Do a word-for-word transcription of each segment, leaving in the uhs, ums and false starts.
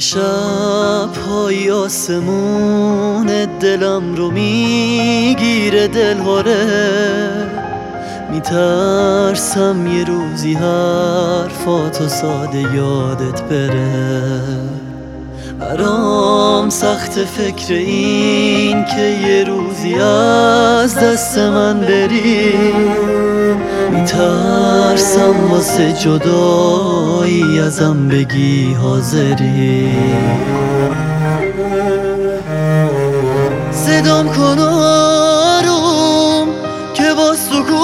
شب های آسمون دلم رو میگیره دلهوره، میترسم یه روزی حرفاتو ساده یادت بره. برام سخت فکر این که یه روزی از دست من بری، میترسم واسه جدایی ازم بگی حاضری. صدام کن آروم که با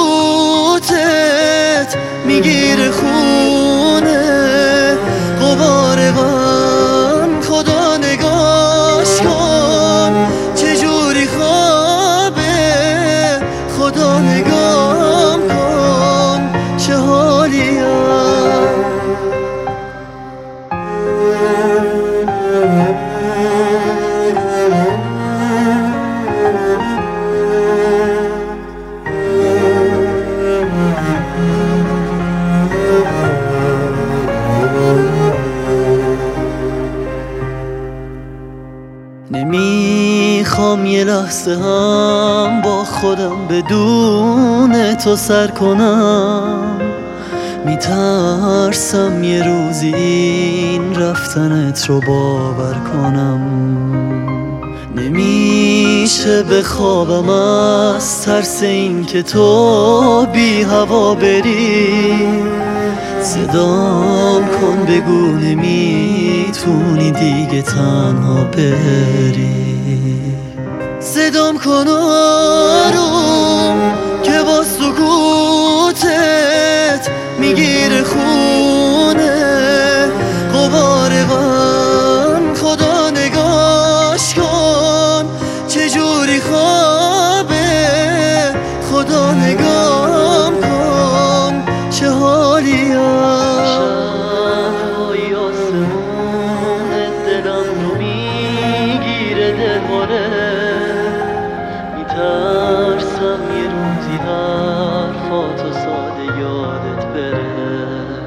سکوتت میگیره خونه غبار غم. خدا نگاش کن چجوری خوابه، خدا نگام کن چه حالیم. نمیخوام یه لحظه هم با خودم بدون تو سر کنم، میترسم یه روزی این رفتنت رو باور کنم. نمیشه بخوابم از ترس این که تو بی هوا بری. صدام کن بگو نمیتونی دیگه تنها بری. صدام کن آروم که با سکوتت میگیره خونه غبار غم. خدا نگاش کن چجوری خوابه، خدا نگام کن چه حالیم. شب‌های آسمون دلم رو میگیره دلهوره، میترسم یه روزی حرفاتو ساده یادت بره.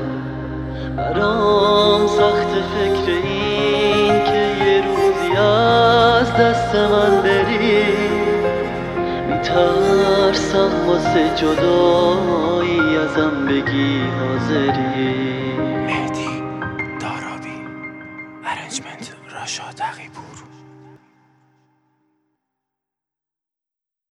برام سخت فکر این که یه روزی از دست من بری، میترسم واسه جدایی ازم بگی حاضری. مهدی دارابی، ارنجمنت راشا تقی‌پور.